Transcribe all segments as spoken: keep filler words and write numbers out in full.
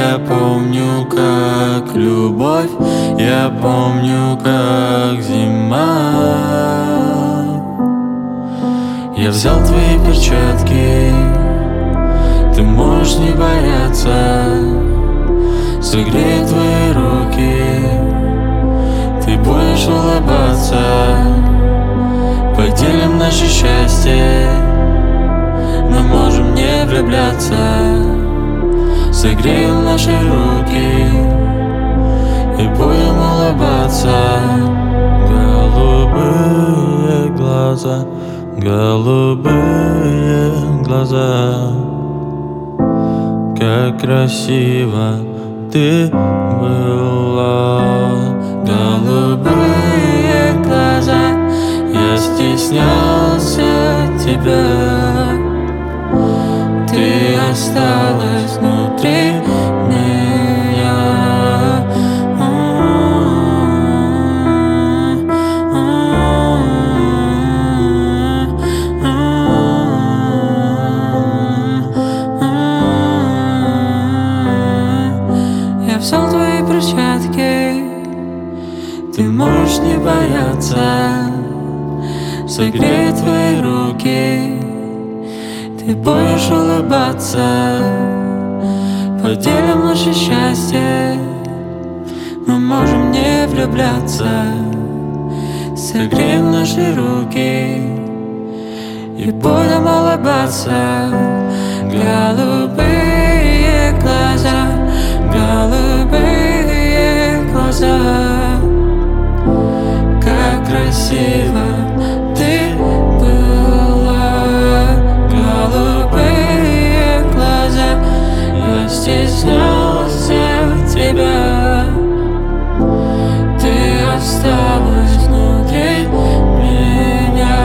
Я помню, как любовь, я помню, как зима. Я взял твои перчатки, ты можешь не бояться. Согрею твои руки, ты будешь улыбаться. Поделим наше счастье, мы можем не влюбляться. Согреем наши руки и будем улыбаться. Голубые глаза, голубые глаза, как красиво ты была. Голубые глаза, я стеснялся тебя. Ты осталась внутри меня. Я взял твои перчатки, ты можешь не бояться. Согрею твои руки, ты будешь улыбаться. Поделим наше счастье, мы можем не влюбляться. Согреем наши руки и будем улыбаться. Голубые глаза, голубые глаза, как красиво ты была. Голубые глаза, я стеснялся тебя. Ты осталась внутри меня.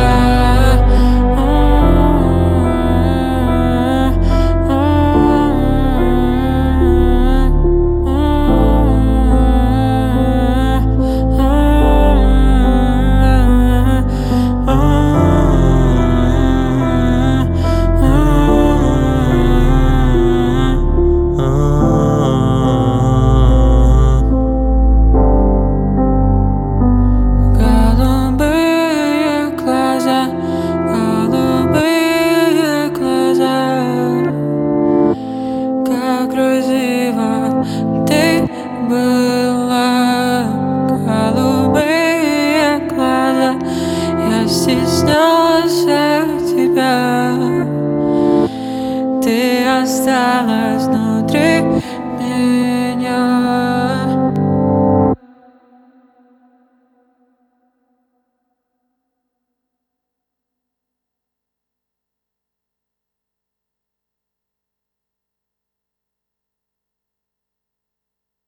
Красиво ты была. Голубые глаза, я стеснялся тебя. Ты осталась внутри